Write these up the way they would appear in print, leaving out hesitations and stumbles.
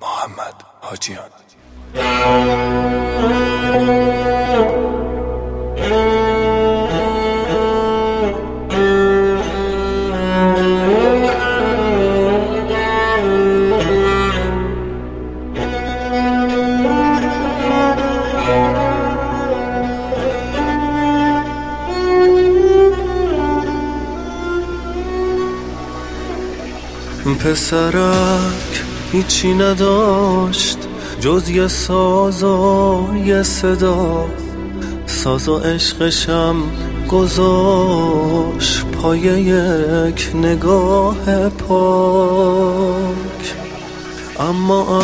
محمد حاجیان. پسرک هیچی نداشت جز یه ساز و یه صدا، ساز و عشقشم گذاشت پای یک نگاه پاک. اما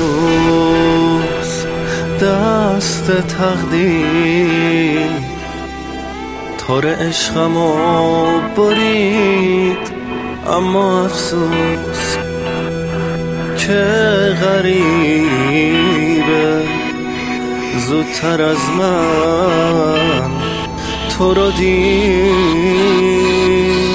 افسوس دست تقدیر تار عشقمو برید. اما افسوس که غریبه زودتر از من تو رو دید.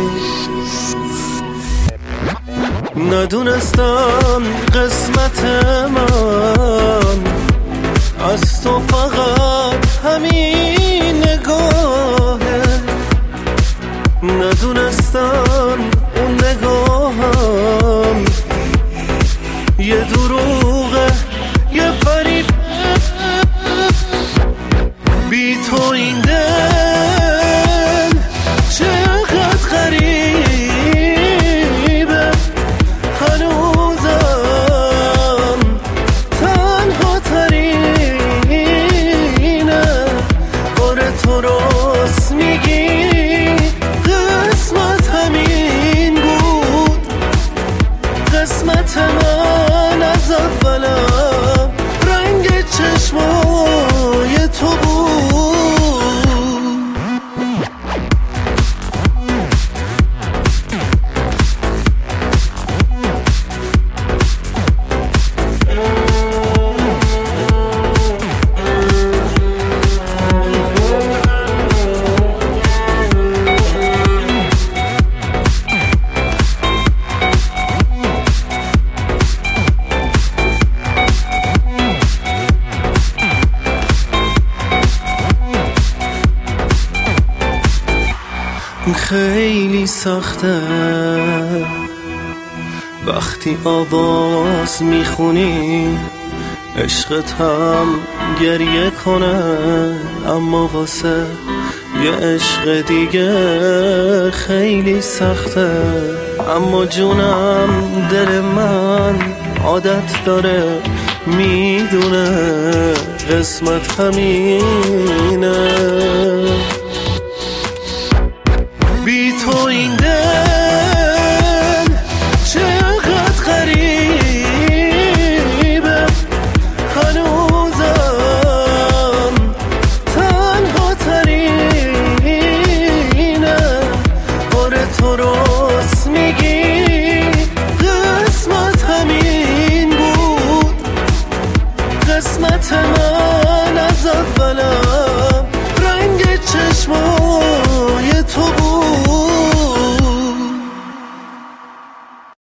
ندونستم قسمت من از تو فقط همین نگاهه، ندونستم اون نگاهم یه دروغه، یه فریب. بی تو این دل چقدر غریبه، هنوزم تنها ترینه. باره تو راست میگی، قسمت همین بود، قسمت من از اولم رنگ چشمای تو بود. خیلی سخته وقتی آواز میخونی عشقت هم گریه کنه، اما واسه یه عشق دیگه خیلی سخته. اما جونم دل من عادت داره، میدونه قسمت همینه. بی تو این دل چقدر غریبه، هنوزم تنها ترینه. باره تو راست میگی، قسمت همین بود، قسمت